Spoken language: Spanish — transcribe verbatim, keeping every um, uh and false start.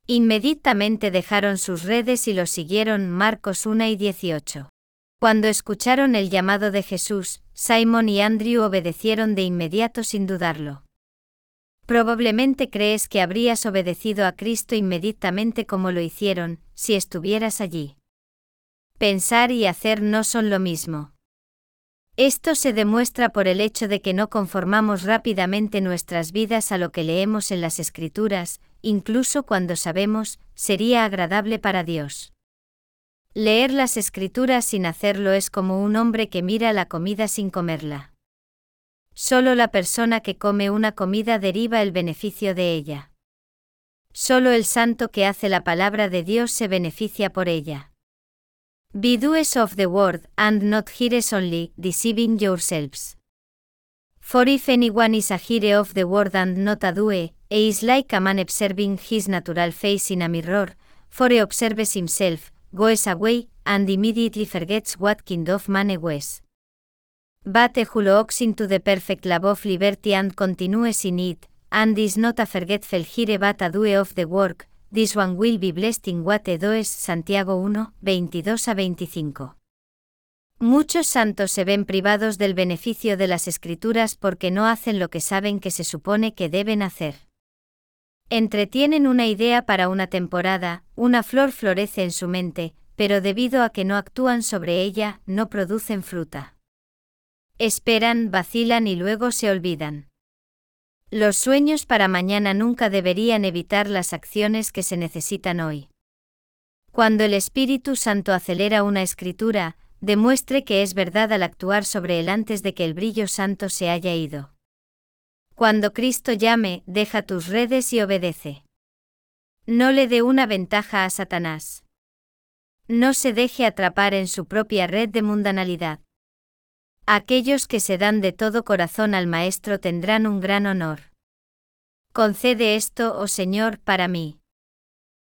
Inmediatamente dejaron sus redes y los siguieron. Marcos uno y dieciocho. Cuando escucharon el llamado de Jesús, Simón y Andrew obedecieron de inmediato sin dudarlo. Probablemente crees que habrías obedecido a Cristo inmediatamente como lo hicieron, si estuvieras allí. Pensar y hacer no son lo mismo. Esto se demuestra por el hecho de que no conformamos rápidamente nuestras vidas a lo que leemos en las Escrituras, incluso cuando sabemos, sería agradable para Dios. Leer las Escrituras sin hacerlo es como un hombre que mira la comida sin comerla. Solo la persona que come una comida deriva el beneficio de ella. Solo el santo que hace la palabra de Dios se beneficia por ella. Be doers of the word, and not hearers only, deceiving yourselves. For if anyone is a hearer of the word and not a doer, he is like a man observing his natural face in a mirror, for he observes himself, goes away, and immediately forgets what kind of man he was. But he who looks into the perfect love of liberty and continues in it, and is not a forgetful hearer but a doer of the work, this one will be blessed in what he does. Santiago uno, veintidós a veinticinco. Muchos santos se ven privados del beneficio de las Escrituras porque no hacen lo que saben que se supone que deben hacer. Entretienen una idea para una temporada, una flor florece en su mente, pero debido a que no actúan sobre ella, no producen fruta. Esperan, vacilan y luego se olvidan. Los sueños para mañana nunca deberían evitar las acciones que se necesitan hoy. Cuando el Espíritu Santo acelera una escritura, demuestre que es verdad al actuar sobre él antes de que el brillo santo se haya ido. Cuando Cristo llame, deja tus redes y obedece. No le dé una ventaja a Satanás. No se deje atrapar en su propia red de mundanalidad. Aquellos que se dan de todo corazón al Maestro tendrán un gran honor. Concede esto, oh Señor, para mí.